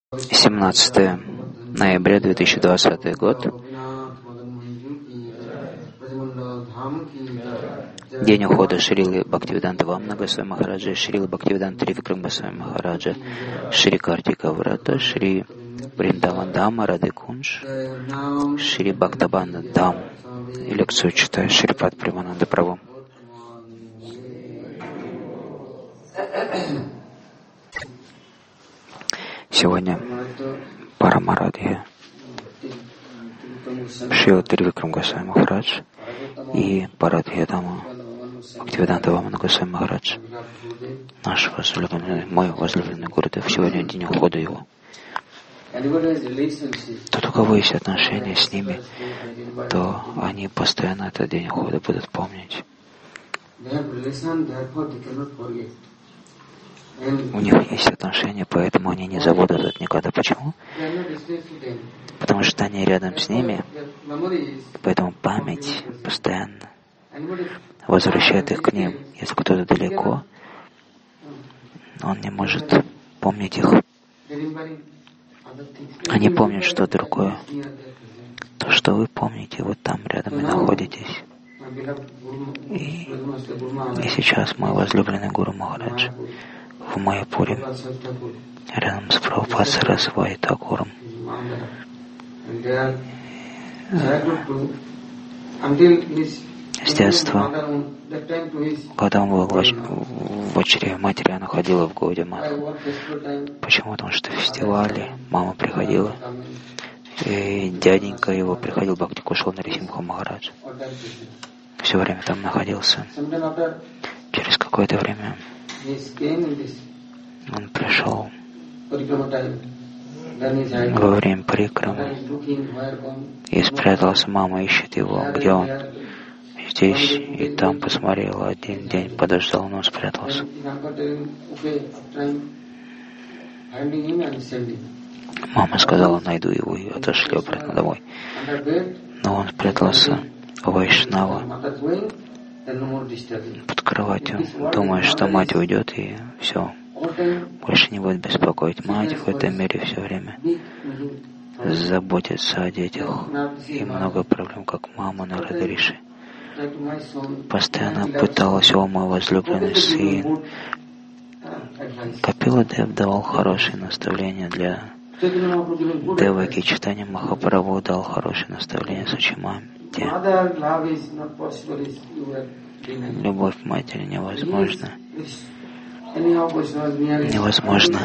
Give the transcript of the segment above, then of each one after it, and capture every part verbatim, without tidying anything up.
семнадцатое ноября две тысячи двадцатый год. День ухода Шрилы Бхактивиданта Вамана Госвами Махараджа, Шрилы Бхактивиданта Тривикрама Госвами Махараджа, Шри Картика Врата, Шри Вриндаван Дама Рады Кунж, Шри Бхактабанда Дам. И лекцию читает Шрипад Примананда Прабху. Сегодня Парамарадхия Шрила Тривикрама Госвами Махарадж и Парадхия Дама Бхактивиданта Вамана Госвами Махарадж, наш возлюбленный, мой возлюбленный Гурудев. Сегодня день ухода его. Тот, у кого есть отношения с ними, то они постоянно этот день ухода будут помнить. У них есть отношения, поэтому они не забудут это никогда. Почему? Потому что они рядом с ними, поэтому память постоянно возвращает их к ним. Если кто-то далеко, он не может помнить их. Они помнят что-то другое. То, что вы помните, вот там рядом и находитесь. И, и сейчас мой возлюбленный Гуру Махарадж в Майяпуре, рядом с Прабхупад Сарасвати Такуром. С детства, когда он был в очереди матери, она ходила в Гаудия-мату. Почему? Потому что в фестивале мама приходила, и дяденька его приходил, Бхакти Кушал Нарисимха Махарадж. Все время там находился. Через какое-то время он пришел во время парикрамы и спрятался. Мама ищет его, где он? Здесь и там посмотрел. Один день подождал, но он спрятался. Мама сказала, найду его, и отошли обратно домой. Но он спрятался у Вайшнава под кроватью, думая, что мать уйдет, и все, больше не будет беспокоить. Мать в этом мире все время заботится о детях, и много проблем, как мама Нарада Риши. Постоянно пыталась, о мой возлюбленный сын. Капила Дев давал хорошие наставления для Деваки. Читание Махапрабху дал хорошие наставления Сачимаме. Любовь к матери невозможна. Невозможно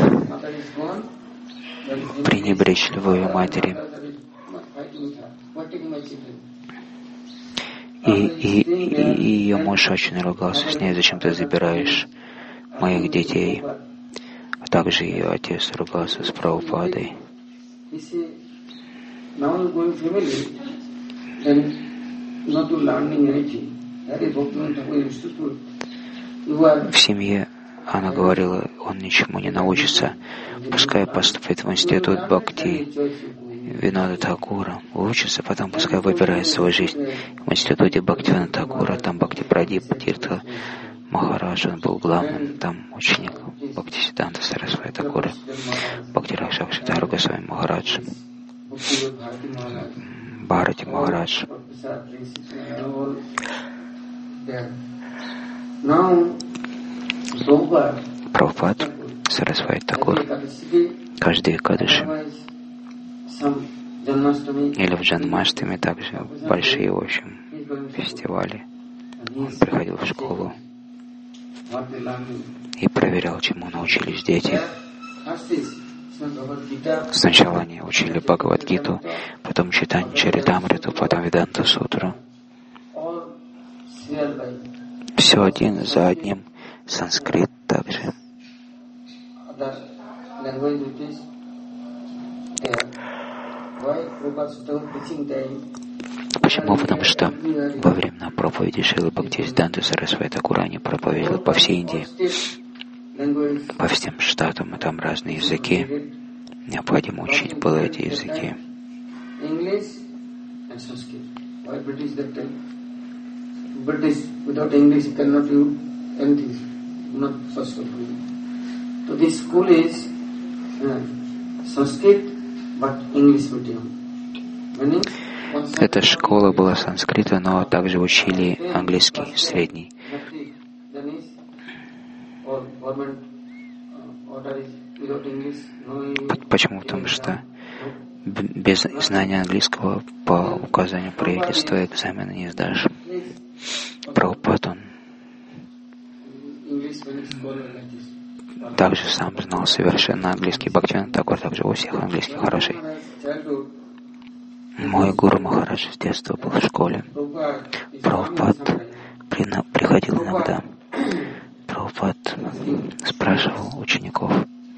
пренебречь любовью матери. И, и, и, и ее муж очень ругался с ней, зачем ты забираешь моих детей. А также ее отец ругался с Прабхупадой. В семье она говорила, он ничему не научится, пускай поступит в институт Бхакти Винода Такура, учится, потом пускай выбирает свою жизнь в институте Бхактивинода Такура, там Бхакти Прадип Тиртха Махарадж, он был главным там ученик Бхактисиддханта Сарасвати Такура, Бхакти Ракшакшитара Госвами Махарадж, Бхарати Махарадж. Прабхупад Сарасвати Такур каждый Экадаши или в Джанмаштами, также большие, в общем, фестивали. Он приходил в школу и проверял, чему научились дети. Сначала они учили Бхагавад-гиту, потом читание Чаритамриту, потом Веданта Сутру. Все один за одним. Санскрит также. Почему? Потому что во время проповеди Шрилы Бхактисиддханты Сарасвати Такура они проповедовали по всей Индии, по всем штатам, и там разные языки. Необходимо учить было эти языки. Not first of all. So this school is uh, Эта школа была санскрита, но также учили английский средний. Почему? Потому что без знания английского по указанию правительства экзамена не сдашь. Прабхупад, он также сам знал совершенно английский. Бхактивинода Тхакур также у всех английский хороший. Мой гуру Махарадж с детства был в школе. Прабхупад приходил иногда. Прабхупад спрашивал учеников.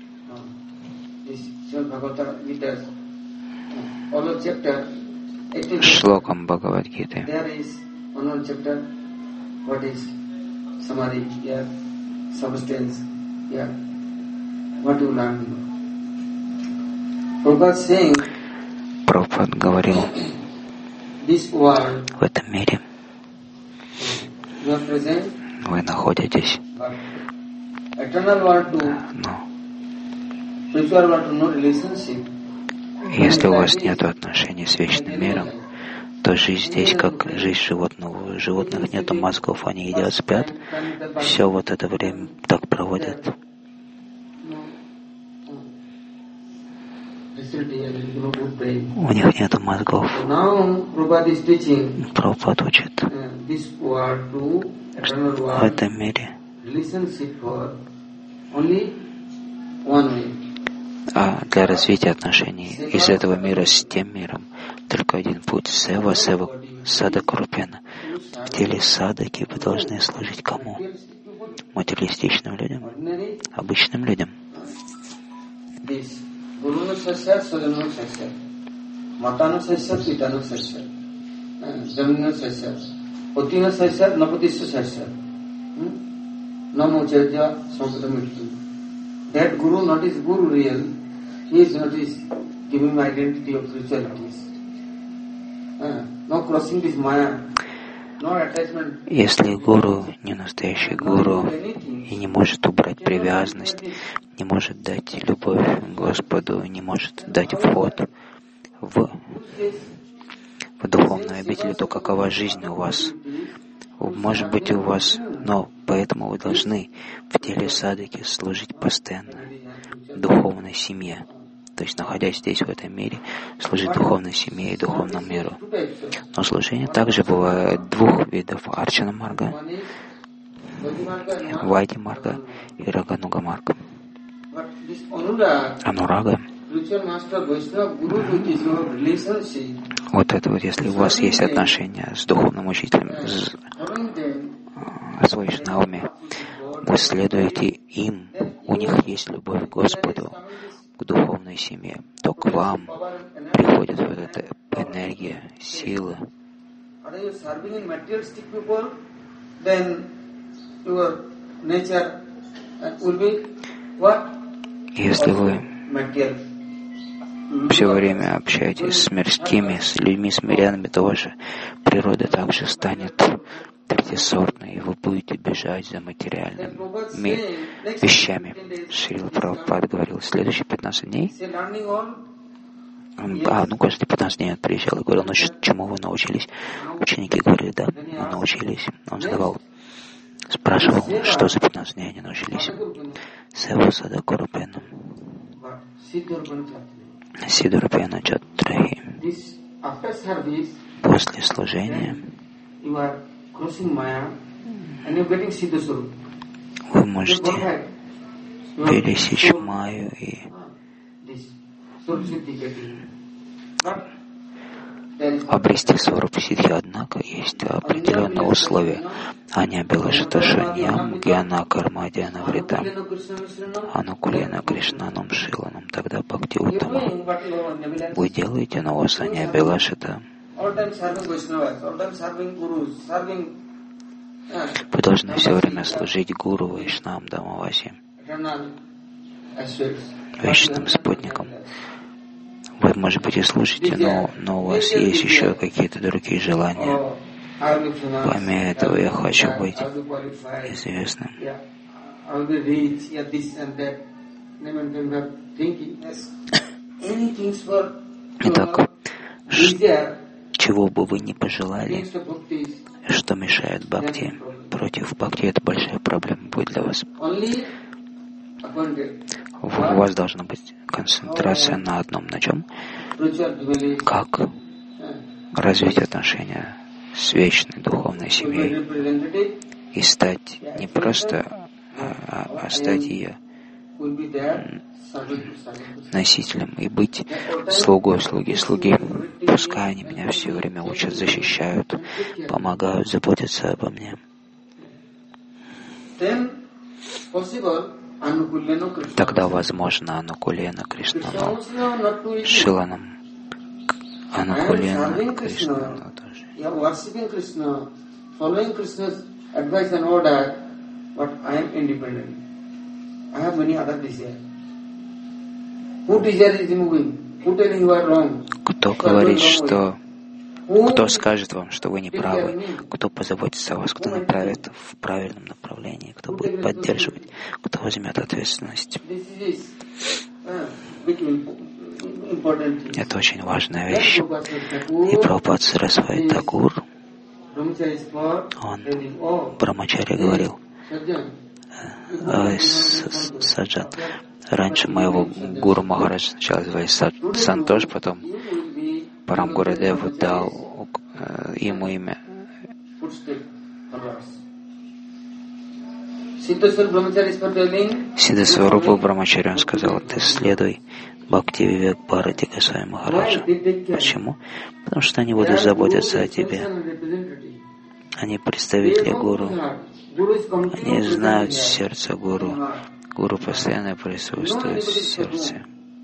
Шлоком Бхагавад-гиты. Прабхупад говорил, в этом мире вы находитесь, но если у вас нет отношений с вечным миром, то жизнь здесь как жизнь животного. У животных нет мозгов, они едят, спят. Все вот это время так проводят. У них нет мозгов. Прабхупад учит, что в этом мире а для развития отношений из этого мира с тем миром только один путь — сева, сева, садака рупена. В деле садаки вы должны служить кому? Материалистичным людям, обычным людям. That guru not is guru real, he is not is giving identity of spiritualities. Uh, no crossing this maya, no attachment. Если гуру не настоящий гуру и не может убрать привязанность, не может дать любовь к Господу, не может дать вход в, в духовную обитель, то какова жизнь у вас? Может быть у вас, но поэтому вы должны в теле садаки служить постоянно духовной семье. То есть, находясь здесь, в этом мире, служить духовной семье и духовному миру. Но служение также бывает двух видов: арчана марга, вайди марга и рагануга марга. Анурага. Вот это вот, если у вас есть отношения с духовным учителем, с, с вайшнавами, вы следуете им, у них есть любовь к Господу, к духовной семье, то к вам приходит вот эта энергия, сила. Если вы все время общаетесь с мирскими, с людьми, с мирянами, то ваша природа также станет третьесортной, и вы будете бежать за материальными вещами. Шрила Прабхупад говорил, следующие пятнадцать дней, он, а, ну, каждые пятнадцать дней он приезжал и говорил, ну, чему вы научились? Ученики говорили, да, мы научились. Он задавал, спрашивал, что за пятнадцать дней они научились. Сева садака рупена. Сидурапена Чатрахи. После служения вы можете пересечь Майю и обрести сварупу сидхи, однако есть определенные условия. Аня Белашита Шаньям, Гьяна Карма Дьяна Врита, Анукулена Кришнанам Шиланам, тогда Бхакти Уттама. Вы делаете, но у вас Аня Белашита. Вы должны все время служить Гуру, Вайшнам, Дамаваси, вечным спутникам. Вы, может быть, и слушаете, но, но у вас есть еще какие-то другие желания. Помимо этого я хочу быть известным. Итак, чего бы вы ни пожелали, что мешает бхакти, против бхакти, это большая проблема будет для вас. У вас должна быть концентрация на одном, на чем? Как развить отношения с вечной духовной семьей и стать не просто, а, а стать ее носителем и быть слугой слуги слуги. Пускай они меня все время учат, защищают, помогают, заботятся обо мне. Тогда возможно Анукулена Кришнану, Шиланам Анукулена Кришнану тоже. Кто говорит, что... Кто скажет вам, что вы не правы, кто позаботится о вас, кто направит в правильном направлении, кто будет поддерживать, кто возьмет ответственность. Это очень важная вещь. И Прабхупад Сарасвати Такур, он, Брамачарья, говорил, Саджан, раньше моего гуру Махарадж сначала звали Сантош, потом Парам Гурудев дал э, ему имя. Сиддхасварупа Брамачарья, он сказал, ты следуй Бхакти Вивек Бхарати Госвами Махараджа. Почему? Потому что они будут заботиться о тебе. Они представители гуру. Они знают сердце гуру. Гуру постоянно присутствует в сердце.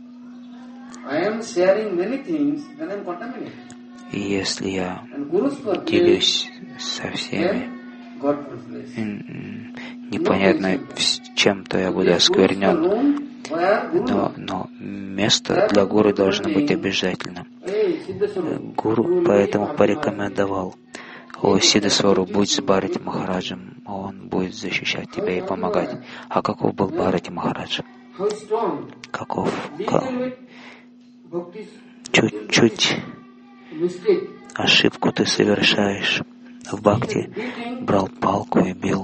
И если я делюсь со всеми, непонятно с чем, то я буду осквернен. Но, но место для гуру должно быть обязательным. Гуру поэтому порекомендовал: о, Сиддхасвару, будь с Бхарати Махараджем, он будет защищать тебя и помогать. А каков был Бхарати Махарадж? Каков? Как? Чуть-чуть ошибку ты совершаешь в бхакти, брал палку и бил.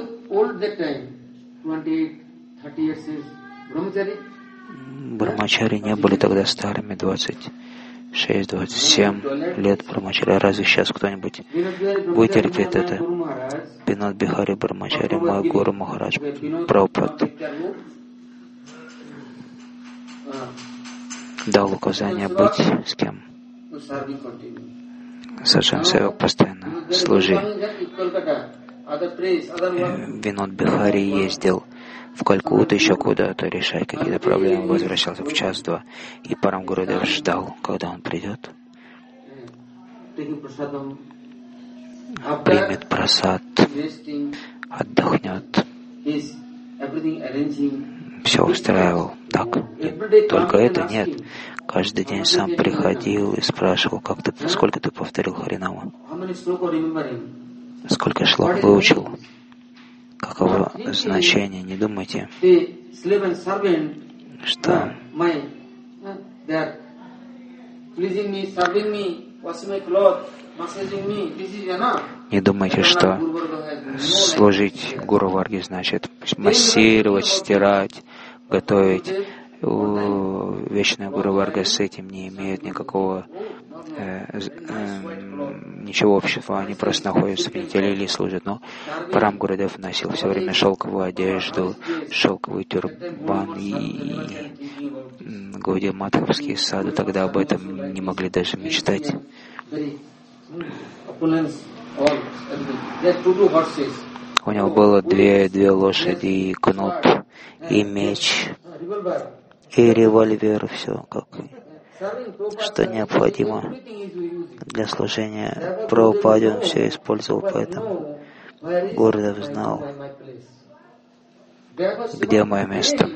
Брамачари не были тогда старыми, двадцать шесть двадцать семь лет Брамачари. Разве сейчас кто-нибудь вытерпит это? Бинод Бихари Брамачари, мой гуру Махарадж Прабхупад, дал указание быть с кем? Саджан Севак, постоянно служи. Бинод Бихари ездил в Калькутту, еще куда-то, решать какие-то проблемы, возвращался в час-два, и Парам Гурудев ждал, когда он придет, примет прасад, отдохнет. Все устраивал. Так, нет, только это нет. Каждый день сам приходил и спрашивал, как ты, сколько ты повторил Харинама, сколько шлок выучил, каково значение. Не думайте, что не думайте, что служить Гуру Варге значит массировать, стирать, готовить. Вечная Гуру Варга с этим не имеет никакого э, э, ничего общего. Они просто находятся в неделе или служат. Но Парам Гурудев носил все время шелковую одежду, шелковый тюрбан и, и Гаудия Мадхавские сады. Тогда об этом не могли даже мечтать. У него было две, две лошади, и кнут, и меч, и револьвер, все как, что необходимо для служения Прабхупаде, он все использовал, поэтому Гурудев знал, где мое место.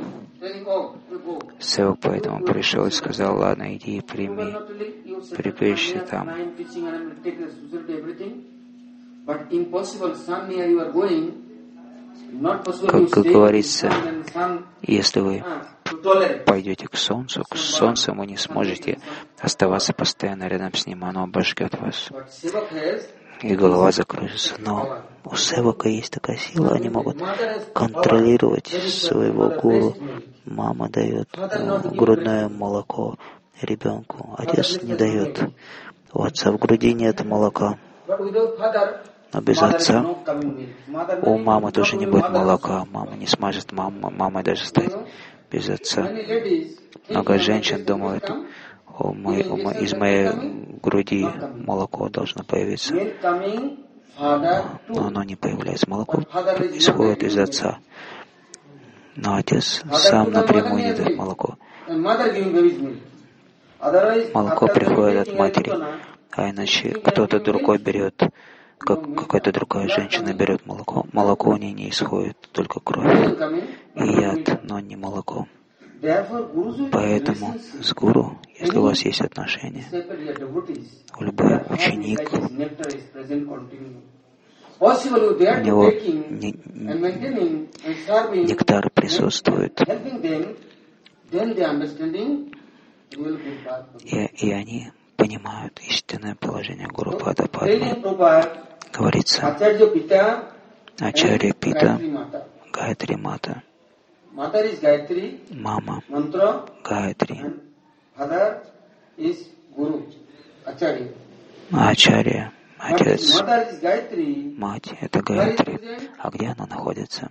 Севак поэтому пришел и сказал: ладно, иди и прими, припиши там. Как говорится, если вы пойдете к солнцу, к солнцу вы не сможете оставаться постоянно рядом с ним, оно обожгет вас, и голова закружится. Но у севака есть такая сила, они могут контролировать своего гуру. Мама дает грудное молоко ребенку, отец не дает. У отца в груди нет молока. Но без отца у мамы тоже не будет молока. Мама не сможет мама, мамой даже стать без отца. Много женщин думают, о, мой, о, мой, из моей груди молоко должно появиться. Но оно не появляется. Молоко исходит из отца. Но отец сам напрямую не дает молоко. Молоко приходит от матери. А иначе кто-то другой берет, как какая-то другая женщина берет молоко. Молоко у нее не исходит, только кровь и яд, но не молоко. Поэтому с гуру, если у вас есть отношения, любой ученик, у него не, нектар присутствует, и, и они понимают истинное положение Гуру Пада Падмы. Говорится, Ачарья Пита, Гайатри Мата, мама Гайатри, а Ачарья, отец, мать — это Гайатри. А где она находится?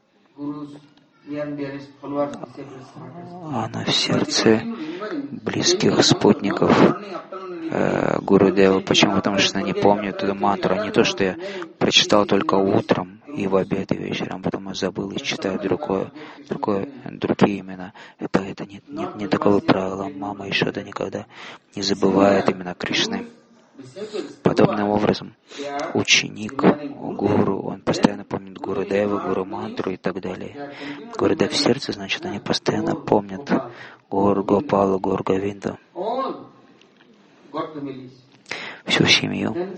Она в сердце близких спутников э, Гурудева. Почему? Потому что она не помнит эту мантру. Не то, что я прочитал только утром и в обед и вечером, потом я забыл и читаю другое, другое, другие имена. Это, это не, не, не таковы правила. Мама Ишода никогда не забывает имена Кришны. Подобным образом, ученик, гуру, он постоянно помнит Гурудева, Гуру мантру и так далее. Гурудев в сердце, значит, они постоянно помнят Гуру Гопалу, Гуру Говинду, всю семью.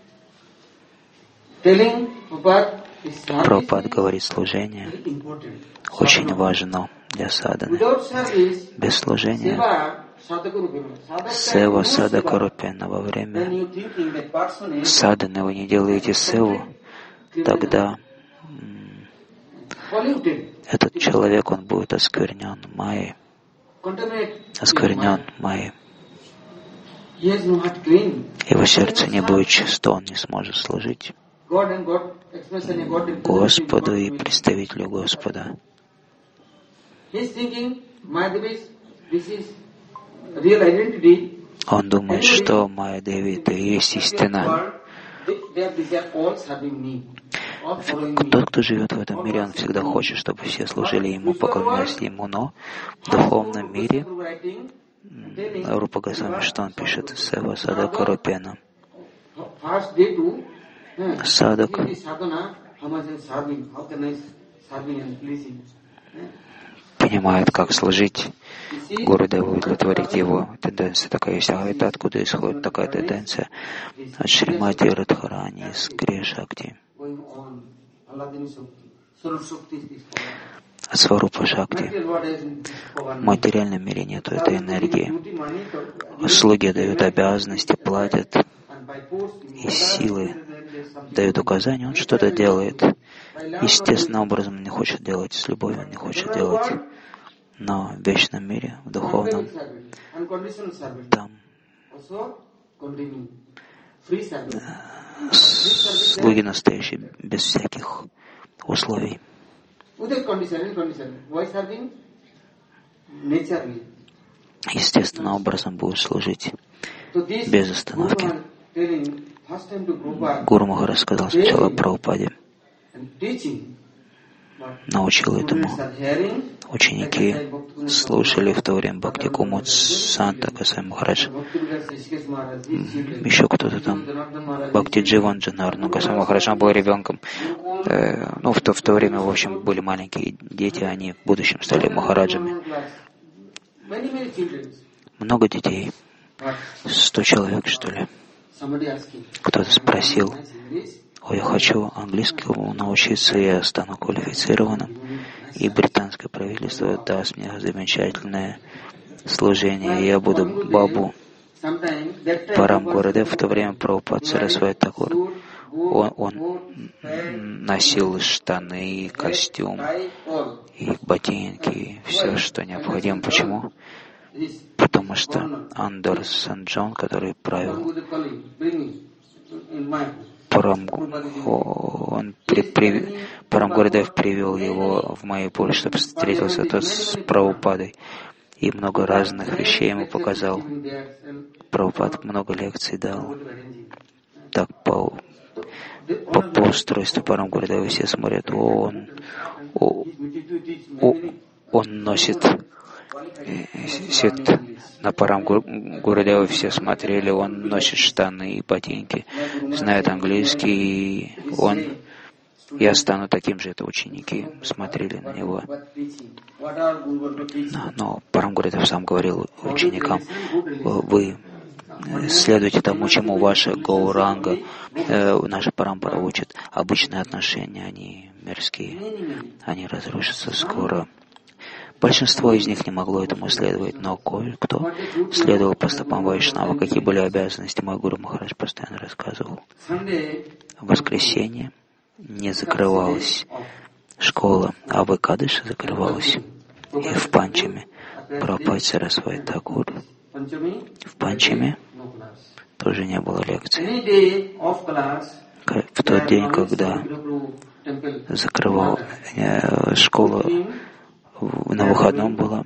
Прабхупада говорит, служение очень важно для садханы. Без служения сева садака рупена, во время садханы вы не делаете севу, тогда м- этот человек, он будет осквернен майей, осквернен майей. Его сердце не будет чисто, он не сможет служить Господу и представителю Господа. Он думает, что Майя Деви — это и есть истина. Тот, кто живет в этом мире, он всегда хочет, чтобы все служили ему, поклонялись ему, но в духовном мире Рупа Госвами, что он пишет? Сева садака рупена. Садак понимает, как служить Гурудеву, удовлетворить его. Тенденция такая есть. А это откуда исходит такая тенденция? От Шримати Радхарани, из Крия-Шакти. От Сварупа Шакти. В материальном мире нет этой энергии. Слуги дают обязанности, платят, и силы дают указания, он что-то делает. Естественным образом он не хочет делать, с любовью он не хочет делать. Но в вечном мире, в духовном, там слуги настоящие, без всяких условий. Естественным образом будут служить без остановки. Гуру Махарадж сказал сначала Прабхупаде, научил этому. Ученики слушали в то время Бхакти Кумуд Санта Госвами Махарадж. Еще кто-то там, Бхакти Дживан Джанарна Госвами Махарадж, он был ребенком. Э, ну, в то, в то время, в общем, были маленькие дети, они в будущем стали махараджами. Много детей. Сто человек, что ли. Кто-то спросил, О, я хочу английскому научиться, я стану квалифицированным, и британское правительство даст мне замечательное служение, и я буду бабу. Парам Гурудев в то время Прабхупад Сарасвати Такур, он, он носил штаны, костюм, и ботинки, и все, что необходимо. Почему? Потому что Андор Санджон, который правил Парам, он при, при, Парам Гурудев привел его в Майяпур, чтобы встретился тот с Прабхупадой. И много разных вещей ему показал. Прабхупад много лекций дал. Так по, по, по устройству Парам Гурудева все смотрят, он, о, о, он носит сет на Парам Гурудева, все смотрели, он носит штаны и ботинки, знает английский, и он, я стану таким же, это ученики смотрели на него. Но, но Парам Гурудев сам говорил ученикам, вы следуйте тому, чему ваша Гауранга, э, наша Парампара учит. Обычные отношения, они мирские, они разрушатся скоро. Большинство из них не могло этому следовать, но кое-кто следовал по стопам Вайшнава. Какие были обязанности, мой Гуру Махарадж постоянно рассказывал. В воскресенье не закрывалась школа, а в Экадыши закрывалась. И в Панчаме Прабхупад Сарасвати Такур. В Панчаме тоже не было лекций. В тот день, когда закрывал э, школа, на выходном была,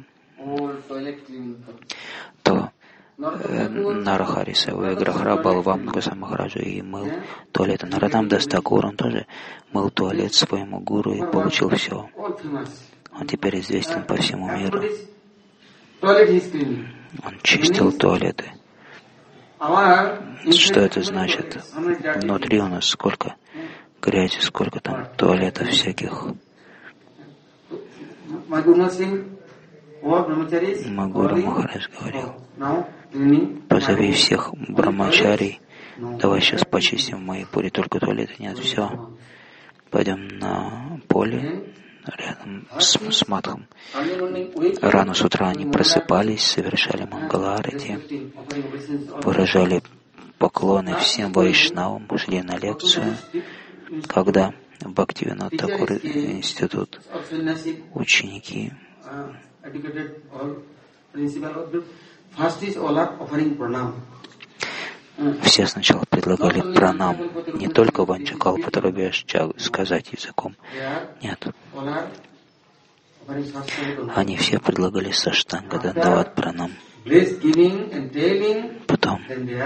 то э, Нарахариса Виграхара Балвам Госамахараджа и мыл туалет. Нарадам Дастакур, он тоже мыл туалет своему гуру и получил все. Он теперь известен по всему миру. Он чистил туалеты. Что это значит? Внутри у нас сколько грязи, сколько там туалетов всяких. Магуру Махарадж говорил, позови всех брамачарий, давай сейчас почистим в Майяпуре, только туалета нет, все. Пойдем на поле рядом с, с Мадхом. Рано с утра они просыпались, совершали мангаларати, выражали поклоны всем вайшнавам, шли на лекцию, когда в Бхактивинод Такур институт ученики все сначала предлагали пранам, не только ванчакалпатрубьяш сказать языком. Нет. Они все предлагали саштанга дандават пранам. Потом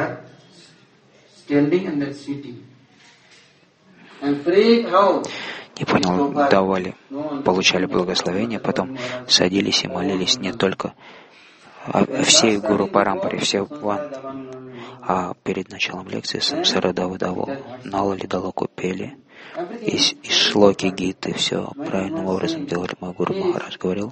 не понял, давали, получали благословение, потом садились и молились не только о всей Гуру Парампаре, все ван, а перед началом лекции Самсарадава давал, Налали Далоку пели, и, и шлоки гиты, все правильным образом делали. Мой Гуру Махарадж говорил,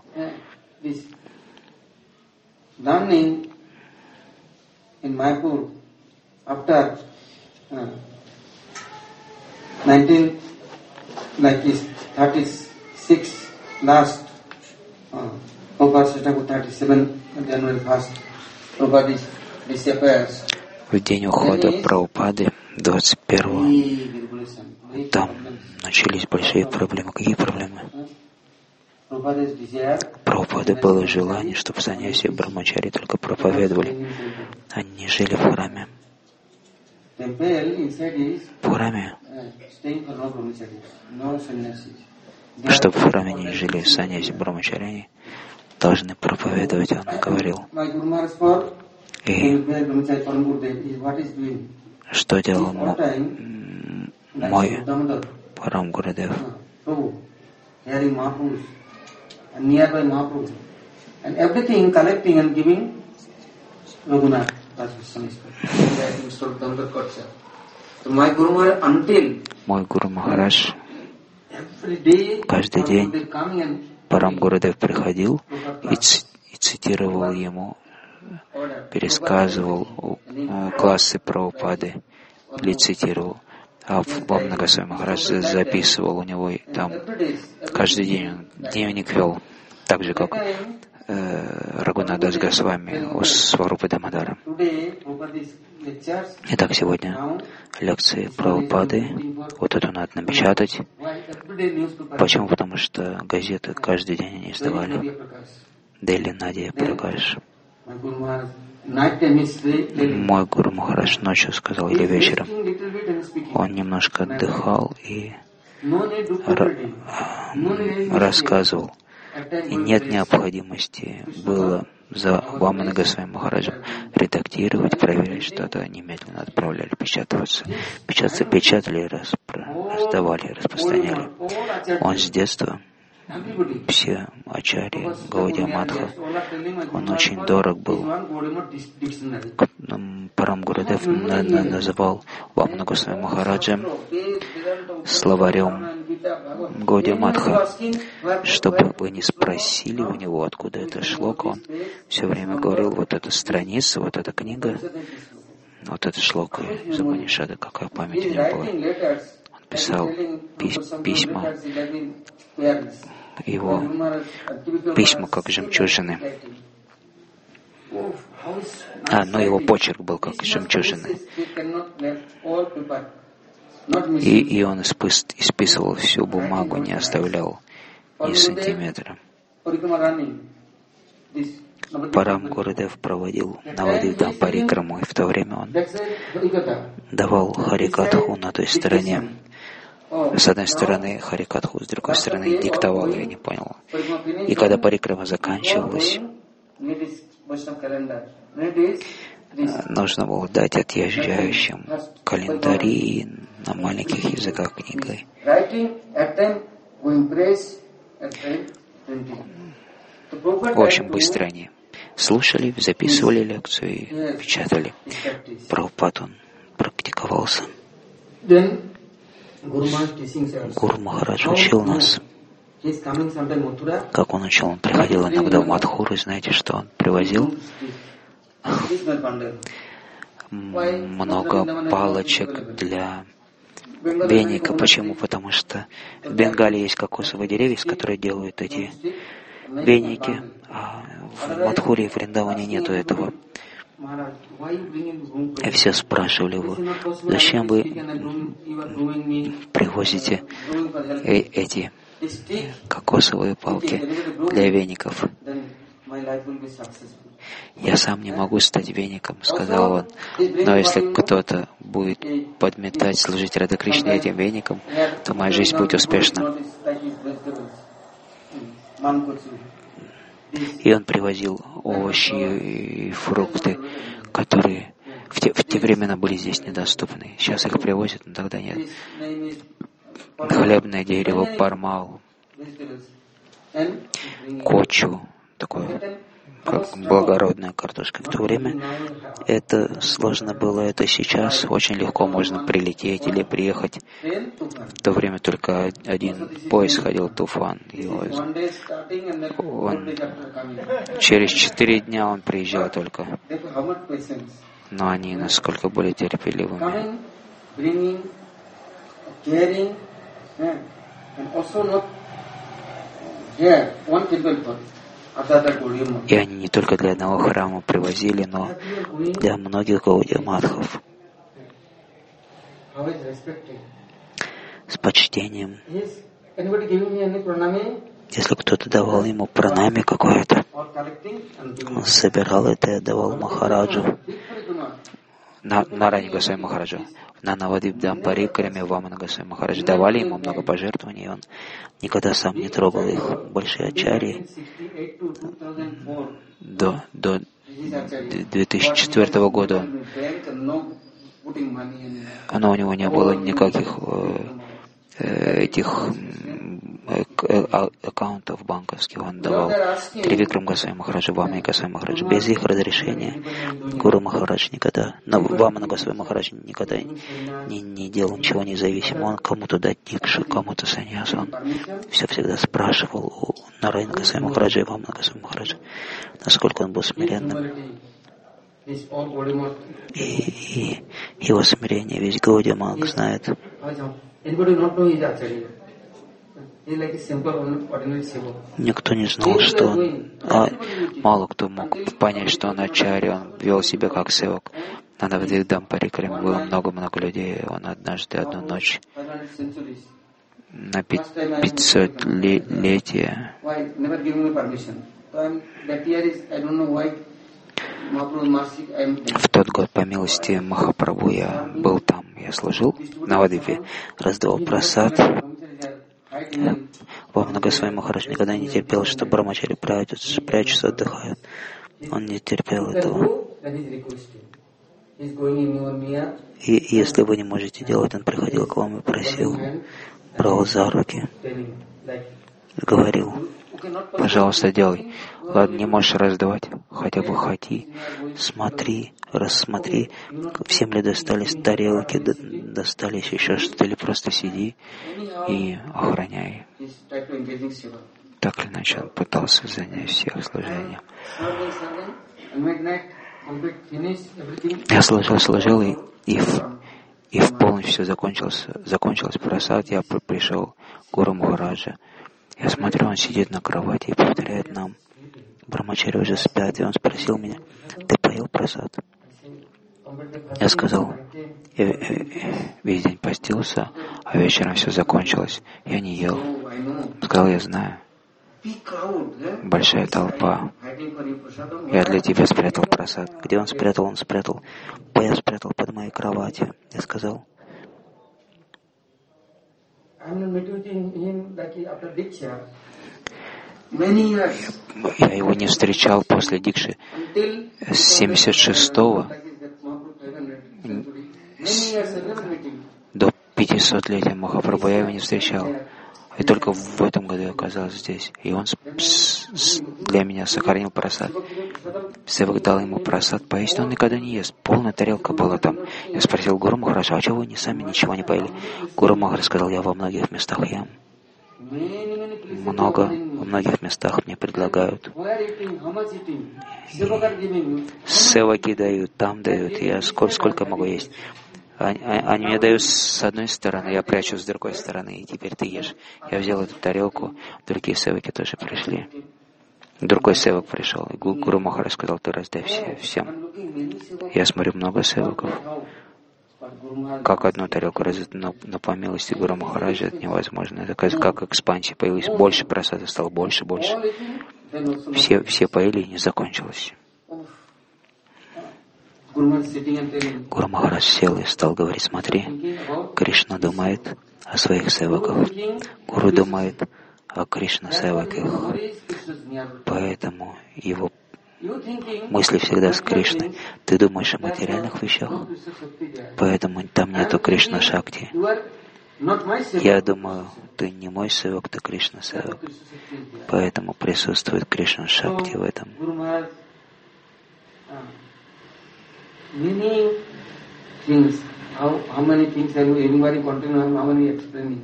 like this thirty-six last uh, Prabhupada thirty-seven January first Prabhupada disappears. В день ухода Прабхупады двадцать первого там начались большие проблемы. Какие проблемы? Прабхупады было желание, чтобы саньяси и брамачари только проповедовали. Они не жили в храме. В храме, чтобы в храме не жили саньяси брамачари, должны проповедовать, он говорил. И что делал мой Парам Гурудев? Мой Гуру Махарадж каждый день Парам Гурудев приходил и, ц- и цитировал ему, пересказывал классы Прабхупады или цитировал. А Вамана Госвами Махарадж записывал у него, и там каждый день он дневник вел, так же, как э, Рагунат Дас Госвами у Сварупы Дамодара. Итак, сегодня лекции Прабхупады, вот эту надо напечатать. Почему? Потому что газеты каждый день они издавали. Дели Надия Пракаш. Мой Гуру Махарадж ночью сказал, или вечером, он немножко отдыхал и рассказывал. И нет необходимости было за Вамана Госвами Махараджем редактировать, проверять что-то, немедленно отправляли печататься. Печататься печатали, распро... раздавали, распространяли. Он с детства, все ачарьи, Гаудия Матха, он очень дорог был. Парам Гурудев называл Вамана Госвами Махараджа словарем Гаудия Матха. Чтобы вы не спросили у него, откуда это шлока, он все время говорил, вот эта страница, вот эта книга, вот эта шлока из Упанишада, какая память у него была. Он писал пись- письма, его письма как жемчужины. А, но его почерк был как жемчужины. И, и он испыс, исписывал всю бумагу, не оставлял ни сантиметра. Парам Гурудев проводил Навадвипам Парикраму, и в то время он давал Харикатху на той стороне. С одной стороны Харикатху, с другой стороны диктовал, я не понял. И когда Парикрама заканчивалась, нужно было дать отъезжающим календари на маленьких языках книгой. В общем, быстро они слушали, записывали лекцию и печатали. Прабхупад он практиковался. Гуру Махарадж учил нас. Как он учил? Он приходил иногда в Мадхуру, и знаете, что он привозил? Много палочек для веника. Почему? Потому что в Бенгале есть кокосовые деревья, из которых делают эти веники, а в Мадхуре и Вриндаване нету этого. И все спрашивали его, зачем вы привозите э- эти кокосовые палки для веников? Я сам не могу стать веником, сказал он, но если кто-то будет подметать, служить Радха Кришне этим веником, то моя жизнь будет успешна. И он привозил овощи и фрукты, которые в те, в те времена были здесь недоступны. Сейчас их привозят, но тогда нет. Хлебное дерево, пармал, кочу, такое, как благородная картошка. В то время это сложно было, это сейчас очень легко можно прилететь или приехать. В то время только один поезд ходил, Туфан. И он, он, через четыре дня он приезжал только. Но они насколько были терпеливыми. И они не только для одного храма привозили, но для многих Гаудия Матхов. С почтением. Если кто-то давал ему пранами какое-то, он собирал это и отдавал Махараджу, на, на Рани Госвами Махараджу. На Навадвипам Парикраме Вамана Госвами Махарадж давали ему много пожертвований, и он никогда сам не трогал их. Большие ачарьи до, до две тысячи четвёртого года, но у него не было никаких э, этих аккаунтов банковских. Он давал Тривикрам Госвами Махараджу, Вамана Госвами Махараджу без их разрешения. Гуру Махарадж никогда, но Вамана Госвами Махарадж никогда не, не делал ничего независимого. Он кому-то дать дикшу, кому-то саньяс. Он все всегда спрашивал у Нарайана Госвами Махараджа и Вамана Госвами Махараджа, насколько он был смиренным. И, и его смирение весь Гаудия Маг знает. Никто не знал, что он, а мало кто мог понять, что он ачарья, он вел себя как севак. На Навадвипдам Парикраме было много-много людей. Он однажды одну ночь на пятисотлетие в тот год, по милости Махапрабху, я был там, я служил в Навадвипе, раздавал прасад. Во Многосвами Махарадж никогда не терпел, что брамачари прячутся, прячутся, отдыхают. Он не терпел этого. И если вы не можете делать, он приходил к вам и просил, брал за руки, говорил: пожалуйста, делай. Ладно, не можешь раздавать, хотя бы хоти, смотри, рассмотри, всем ли достались тарелки, достались еще что-то, или просто сиди и охраняй. Так или иначе, он пытался занять всех служением. Я служил, служил, и, и, в, и в полностью закончился, закончилось прасад. Я пришел к Гуру Махараджа. Я смотрю, он сидит на кровати и повторяет нам. Брамачари уже спят, и он спросил меня: ты поел прасад? Я сказал: я весь день постился, а вечером все закончилось. Я не ел. Сказал: я знаю. Большая толпа. Я для тебя спрятал прасад. Где он спрятал? Он спрятал. Я спрятал под моей кроватью. Я сказал: я его не встречал после дикши с семьдесят шестого до пятисотлетия Махапрабху. Я его не встречал. И только в этом году я оказался здесь. И он для меня сохранил прасад. Севак дал ему прасад поесть, но он никогда не ест. Полная тарелка была там. Я спросил Гуру Махараджа: а чего вы не сами ничего не поели? Гуру Махарадж сказал: я во многих местах ем. Много, во многих местах мне предлагают. Севаки дают, там дают. Я сколько, сколько могу есть. Они, они мне дают с одной стороны, я прячу с другой стороны, и теперь ты ешь. Я взял эту тарелку, другие севаки тоже пришли. Другой севак пришел, и Гуру Махарадж сказал: ты раздай все, всем. Я смотрю, много севаков. Как одну тарелку раздать, но, но по милости Гуру Махараджа это невозможно. Это как, как экспансия появилась. Больше прасада стало, больше, больше. Все, все поели, и не закончилось. Гуру Махарадж сел и стал говорить: смотри, Кришна думает о своих севаках, Гуру думает о Кришна севаках, поэтому его мысли всегда с Кришной. Ты думаешь о материальных вещах, поэтому там нету Кришна Шакти. Я думаю, ты не мой севак, ты Кришна севак, поэтому присутствует Кришна Шакти в этом. Many things, how, how many things I will anybody continue, how many explaining.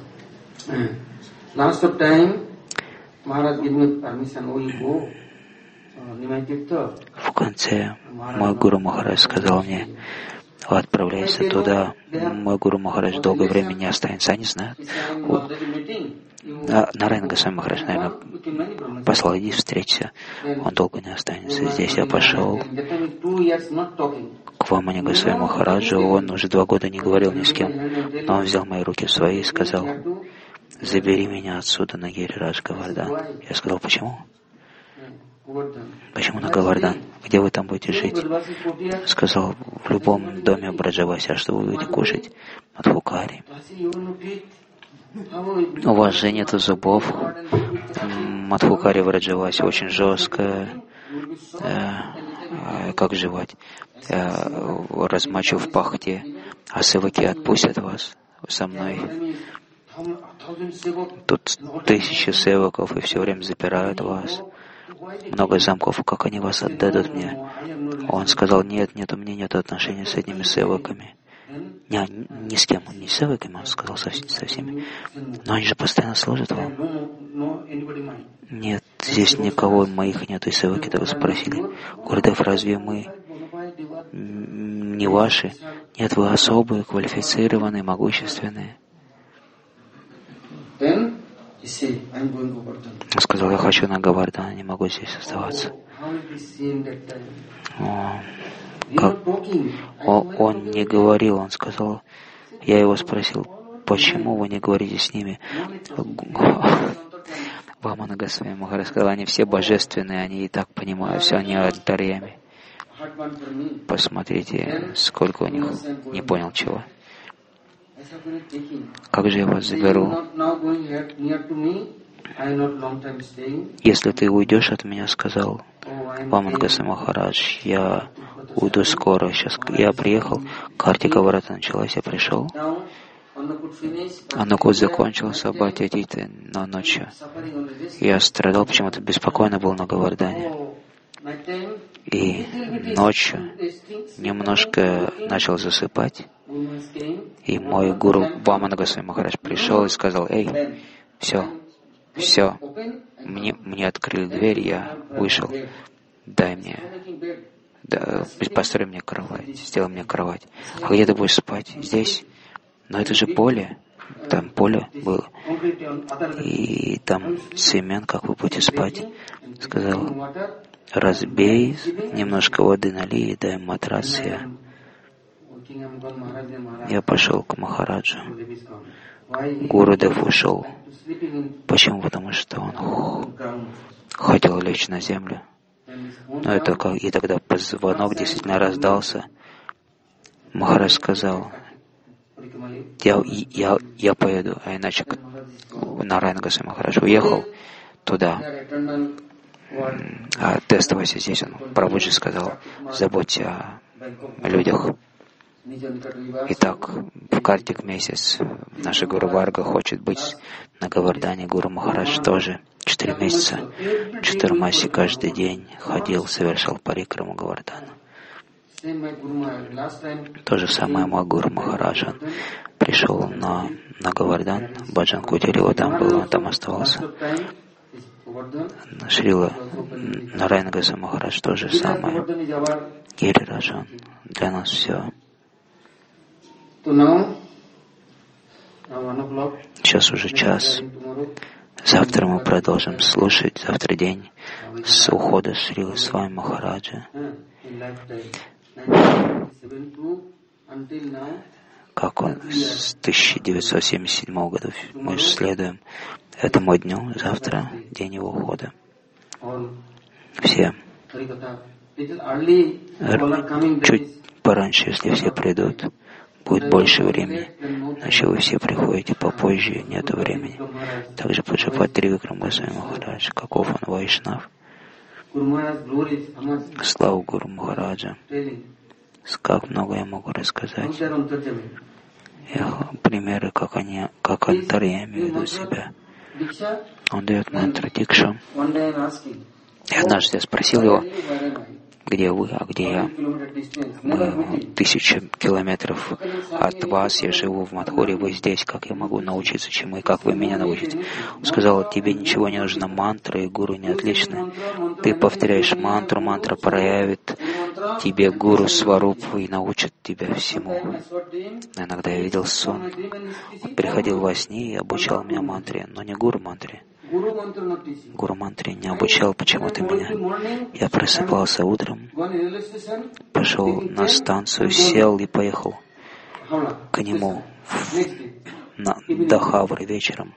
Last of time, Maharaj gave me permission, we go, Nimai Tirtha. В конце мой Гуру Махарадж сказал мне: отправляйся туда. Мой Гуру Махарадж долгое время не останется. Они знают. Нарайана Госвами Махарадж, наверное, послал: иди встреться. Он долго не останется здесь. Я пошел к Вамане Госвами Махараджу. Он уже два года не говорил ни с кем. Но он взял мои руки в свои и сказал: забери меня отсюда на Гирирадж Говардан. Я сказал: почему? Почему на Говардан? Где вы там будете жить? Сказал: в любом доме Браджаваси. А что вы будете кушать? Мадхукари. У вас же нет зубов. Мадхукари в Раджавасе очень жесткая. Э, как жевать? Э, размочу в пахте. А севаки отпустят вас со мной. Тут тысячи севаков и все время запирают вас. Много замков. Как они вас отдадут мне? Он сказал: нет, нет, у меня нет отношений с этими севаками. Не, ни с кем, не с севаками, он сказал, со, со всеми. Но они же постоянно служат вам. Нет, здесь никого моих нет, и севаки так спросили: Гурдев, разве мы не ваши? Нет, вы особые, квалифицированные, могущественные. Он сказал, я хочу на Говардан, не могу здесь оставаться. О, как? О, он не говорил, он сказал, я его спросил, почему вы не говорите с ними? Вамана Госвами Махарадж сказал, они все божественные, они и так понимают все, они антарьями. Посмотрите, сколько у них, не понял чего. Как же я вас заберу? Если ты уйдешь от меня, сказал Вамана Госвами Махарадж, я уйду скоро. Сейчас я приехал, Картика Врата началась, я пришел. Аннакут закончился, Бхатти Атита на ночью. Я страдал, почему-то беспокойно был на Говардане. И ночью немножко начал засыпать. И мой гуру Вамана Госвами Махарадж пришел и сказал, эй, все, все, мне, мне открыли дверь, я вышел, дай мне, да, построй мне кровать, сделай мне кровать. А где ты будешь спать? Здесь? Но это же поле, там поле было, и там семен, как вы будете спать. Сказал, разбей, немножко воды налей, дай матрас. Я, я пошел к Махараджу. Гурудев ушел. Почему? Потому что он хотел лечь на землю. Но это как, и тогда позвонок действительно раздался. Махарадж сказал, я, я, я поеду, а иначе Нараяна Госвами Махарадж уехал туда. А ты оставайся здесь, он Прабхуджи сказал, заботься о людях. Итак, в Картик месяц наша Гуру Варга хочет быть на Говардане. Гуру Махарадж тоже четыре месяца, Чатурмаси каждый день ходил, совершал парикраму Говардана. То же самое мой Гуру Махарадж, он пришел на, на Говардан, Баджан Кутир, его там был, он там оставался. Шрила Нараяна Госвами Махарадж то же самое. Гирираджан, для нас все. Сейчас уже час. Завтра мы продолжим слушать, завтра день с ухода Шрилы Свами Махараджа. Как он с тысяча девятьсот семьдесят седьмого года мы следуем этому дню, завтра день его ухода. Все. Чуть пораньше, если все придут, будет больше времени. Иначе вы все приходите попозже, нету времени. Также Пуджапат Тривикрам Госвами Махарадж, каков он вайшнав. Слава Гуру Махараджа. Как много я могу рассказать. Я, примеры, как они, как антарьями ведут себя. Он дает мантру Дикшу. И однажды я спросил его, где вы, а где я? Мы тысяча километров от вас, я живу в Мадхуре, вы здесь, как я могу научиться чему и как вы меня научите? Он сказал, тебе ничего не нужно, мантры и гуру не отличны. Ты повторяешь мантру, мантра проявит тебе гуру Сварупу и научит тебя всему. Иногда я видел сон. Он приходил во сне и обучал меня мантре, но не гуру мантре. Гуру мантре не обучал почему-то меня. Я просыпался утром, пошел на станцию, сел и поехал к нему на, до Хавры вечером.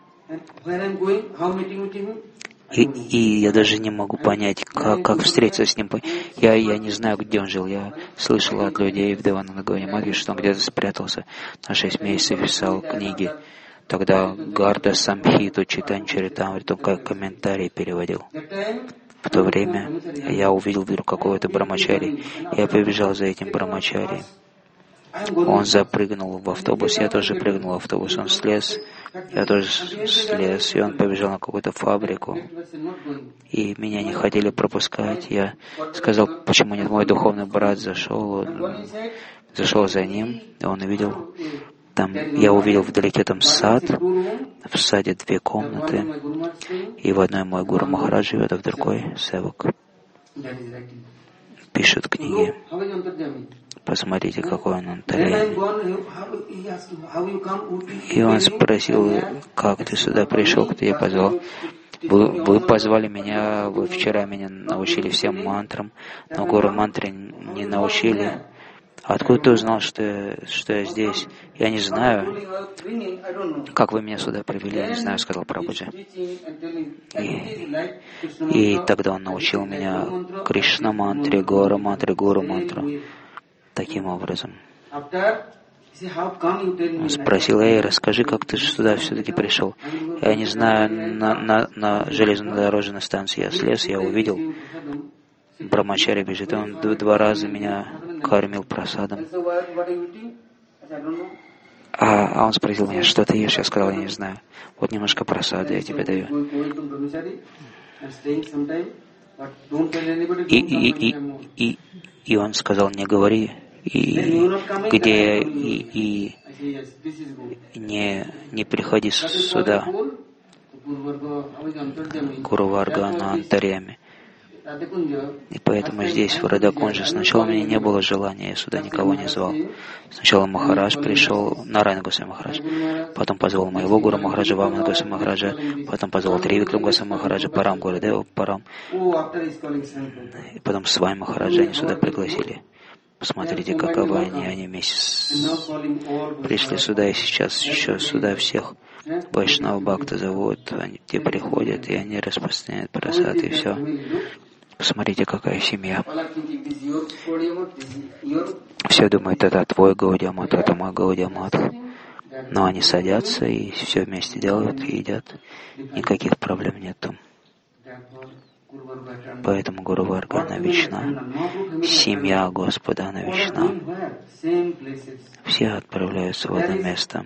И, и я даже не могу понять, как, как встретиться с ним. Я, я не знаю, где он жил. Я слышал от людей в Девананагаре Маги, что он где-то спрятался на шесть месяцев, писал книги. Тогда Гарда Самхиту Читань Чаритамриту как комментарий переводил. В то время я увидел вдруг какого-то брамачари. Я побежал за этим брамачари. Он запрыгнул в автобус, я тоже прыгнул в автобус. Он слез, я тоже слез, и он побежал на какую-то фабрику. И меня не хотели пропускать. Я сказал, почему нет, мой духовный брат зашел, он зашел за ним, и он увидел. Там я увидел вдалеке там сад, в саде две комнаты, и в одной мой Гуру Махарадж живет, а в другой Севак. Пишут книги. Посмотрите, какой он антарьями. И он спросил, как ты сюда пришел, кто тебя позвал? Вы, вы позвали меня, вы вчера меня научили всем мантрам, но гуру мантре не научили. Откуда ты узнал, что я, что я здесь? Я не знаю. Как вы меня сюда привели, я не знаю, сказал Прабхуджи. И, и тогда он научил меня Кришна мантре, Гора мантре, Гуру мантру. Таким образом. Он спросил, эй, расскажи, как ты сюда все-таки пришел. Я не знаю, на, на, на железнодорожной станции я слез, я увидел, Брамачари бежит, он два раза меня кормил просадом. А, а он спросил меня, что ты ешь? Я сказал, я не знаю. Вот немножко просады я тебе даю. И, и, и, и, и он сказал, не говори, и где и, и не, не приходи сюда, Гуру Варга, на антарьями. И поэтому здесь, в Радакунже, сначала у меня не было желания, я сюда никого не звал. Сначала Махарадж пришел, Нарайана Госвами Махарадж, потом позвал моего Гуру Махараджа, Вамана Госвами Махараджа, потом позвал Тривикрам Госвами Махараджа, Парам Гурудева, Парам, и потом с вами Махараджа они сюда пригласили. Посмотрите, каковы они, они вместе с... пришли сюда и сейчас еще сюда всех Вайшнава Бхакта зовут, они те приходят, и они распространяют прасад, и все. Посмотрите, какая семья. Все думают, это твой Гаудия Мат, это мой Гаудия Мат. Но они садятся и все вместе делают и едят. Никаких проблем нету. Поэтому Гуру Варга, она вечна. Семья Господа, она вечна. Все отправляются в одно место.